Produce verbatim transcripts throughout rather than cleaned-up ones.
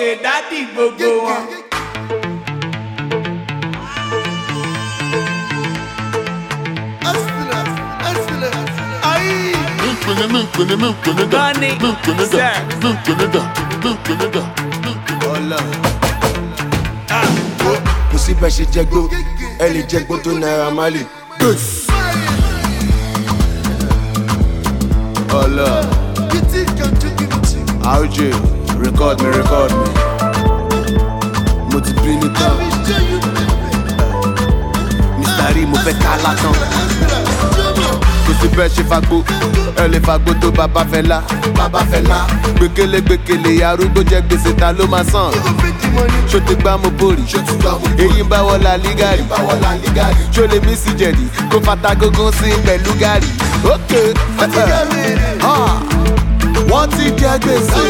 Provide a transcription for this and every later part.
Okay, daddy gbogbo wọn. Gunny, sir. Kò sí bẹ́ẹ̀ ṣe jẹgbó, ẹ lè jẹgbó tó Naira Marley. Allah. R J, record me, record me. Mo ti bí ní tán. Mister Rí mo fẹ́ ká látàn. Kò sí bẹ́ẹ̀ ṣe fagbó, ẹ lè fagbó tó bàbá Fẹlá. Bàbá Fẹlá. Gbékélé gbékélé arúgbó jẹ gbèsè ta ló máa san. Ṣó ti gbá mo bórì, èyí ń bá wọ la lígàrí. Ṣó lè mí sí jẹ̀dí, kó fata gógó sí pẹ̀lú gàrí. Ok, wọ́n ti jẹ gbèsè.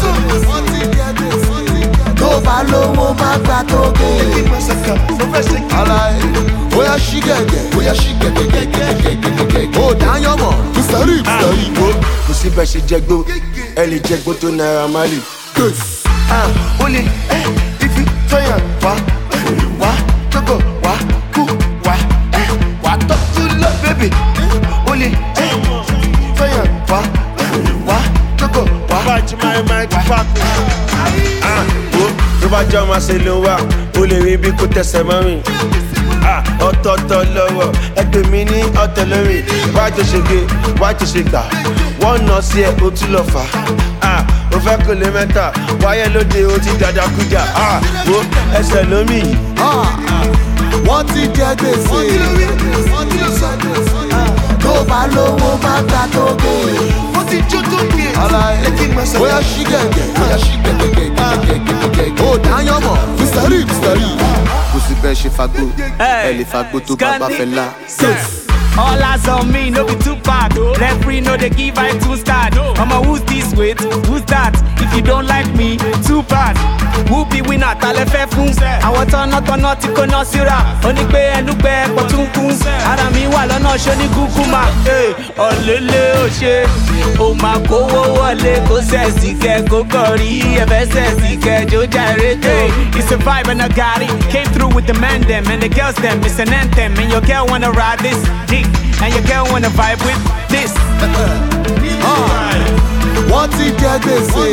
Tó bá lówó má gbà tó gé. Alaye, bóyá ṣí gẹ̀gẹ̀, bóyá ṣí gẹ̀gẹ̀gẹ̀gẹ̀gẹ̀gẹ̀gẹ̀. Ó dáyọ̀ mọ̀, Mister Rí, Mister Rí. Kò sí bẹ́ẹ̀ ṣe jẹgbó, ẹ lè jẹgbó tó Naira Marley. Ó lè ifi tọ́yàn wá, wá tókò wá, kú wá, wá tọ́jú lọ bébì. Ó lè tọ́yàn wá, wá tókò wá. Bájú máa ń máa ń fàkùn. Tó bá jẹ́ ọmọ ṣe ló wà, ó lè rí bí kò tẹ̀sẹ̀ mọ́ mi. Ọ̀tọ̀ọ̀tọ̀ lọ́wọ́, ẹgbẹ́ mi ní ọ̀tẹ̀ lórí. Wájú ṣe gbé, wájú ṣe gbà. Wọ́n nà sí ẹ, o tún lọ fà. Ó fẹ́ kó lè mẹ́ta, wáyé lóde o ti dàda kújà. Wo ẹsẹ̀ lómi yìí. Wọ́n ti jẹ gbèsè. Tó bá lówó má gbà tó gé. Wọ́n ti jó tó gé. Alaye, bóyá ṣí gẹ̀gẹ̀, bóyá ṣí gẹ̀gẹ̀gẹ̀gẹ̀gẹ̀gẹ̀gẹ̀. Ó dáyọ̀ mọ̀, Mister Rí, Mister Rí. Kò sí bẹ́ẹ̀ ṣe fagbó, ẹ lè fagbó tó bàbá Fẹlá. All eyes on me, no be too bad. Referee no they give I two start. Mama, who's this with? Who's that? If you don't like me, too bad. Who be winner? Tale fe fun. I want to not to not to no sira. Oni pe enu pe potunkun. Ara mi wa lọ́nà ṣe ni kukuma. Eh, olele o ṣe. O ma ko wo wọlé kó sexy ke kó kori. E fe sexy ke jo jare to. It's a vibe and I got it. Came through with the men them and the girls them. It's an anthem and your girl wanna ride this dick. And your girl wanna vibe with this. Wọ́n ti jẹ gbèsè.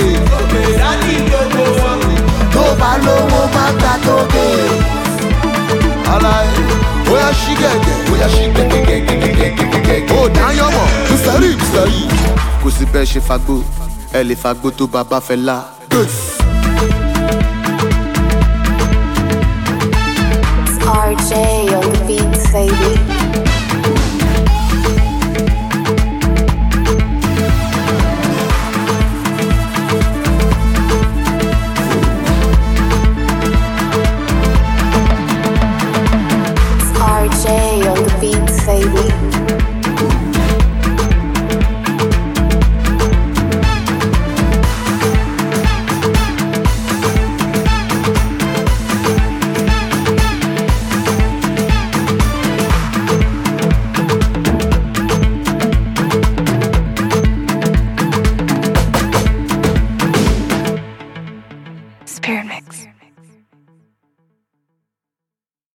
Tó bá lówó má gbà tó gé. Alaye, bóyá ṣí gẹ̀gẹ̀, bóyá ṣí gẹ̀gẹ̀gẹ̀gẹ̀gẹ̀gẹ̀gẹ̀. Ó dáyọ̀ mọ̀, Mister Rí, Mister Rí. Kò sí bẹ́ẹ̀ ṣe fagbó, ẹ lè fagbó tó bàbá Fẹlá.